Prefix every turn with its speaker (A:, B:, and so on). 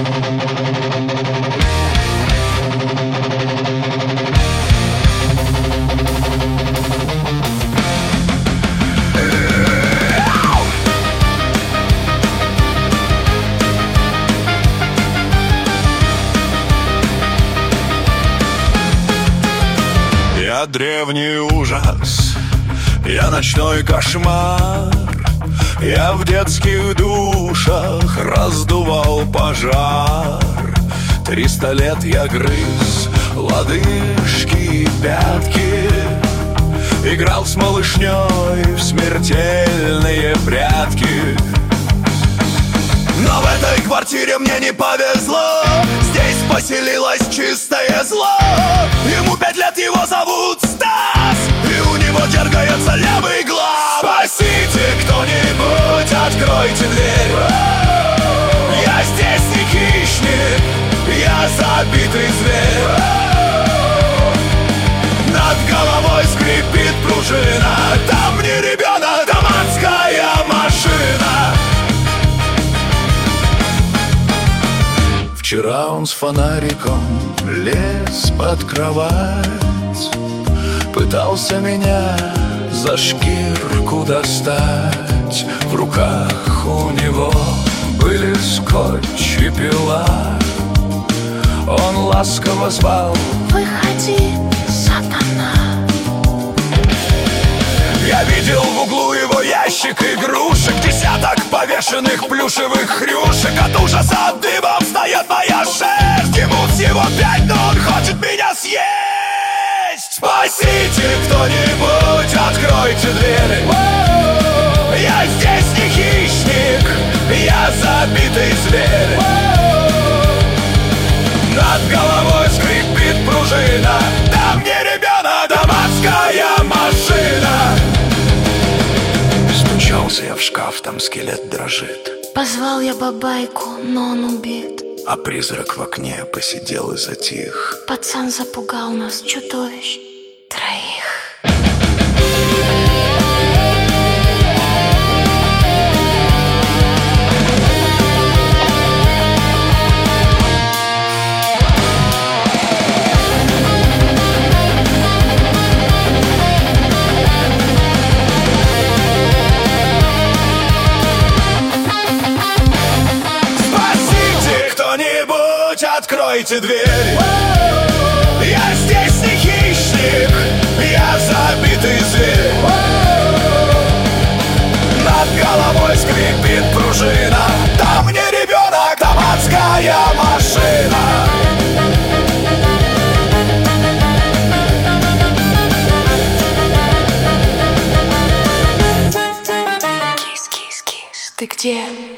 A: Я древний ужас, я ночной кошмар. Я в детских душах раздувал пожар. 300 лет я грыз лодыжки и пятки, играл с малышней в смертельные прятки. Но в этой квартире мне не повезло, здесь поселилось чистое зло. Ему 5 лет, его зовут Стас, и у него дергается левый глаз. Спасите кто-нибудь, откройте дверь. Я здесь не хищник, я забитый зверь. Над головой скрипит пружина, там не ребенок, даманская машина. Вчера он с фонариком лез под кровать, пытался меня за шкирку достать. В руках у него были скотч и пила. Он ласково звал: выходи, сатана. Я видел в углу его ящик игрушек, десяток повешенных плюшевых хрюшек. От ужаса дыбом встает моя шерсть. Ему всего 5, но он хочет меня съесть. Спасите кто-нибудь, откройте двери. Я здесь не хищник, я забитый зверь. Над головой скрипит пружина, там не ребенок, даманская машина. Стучался я в шкаф, там скелет дрожит.
B: Позвал я бабайку, но он убит.
A: А призрак в окне посидел и затих.
B: Пацан запугал нас, чудовищ троих.
A: Откройте дверь. Я здесь не хищник, я забитый зверь. Над головой скрипит пружина, там не ребенок, даманская машина.
B: Кис-кис-кис, ты где?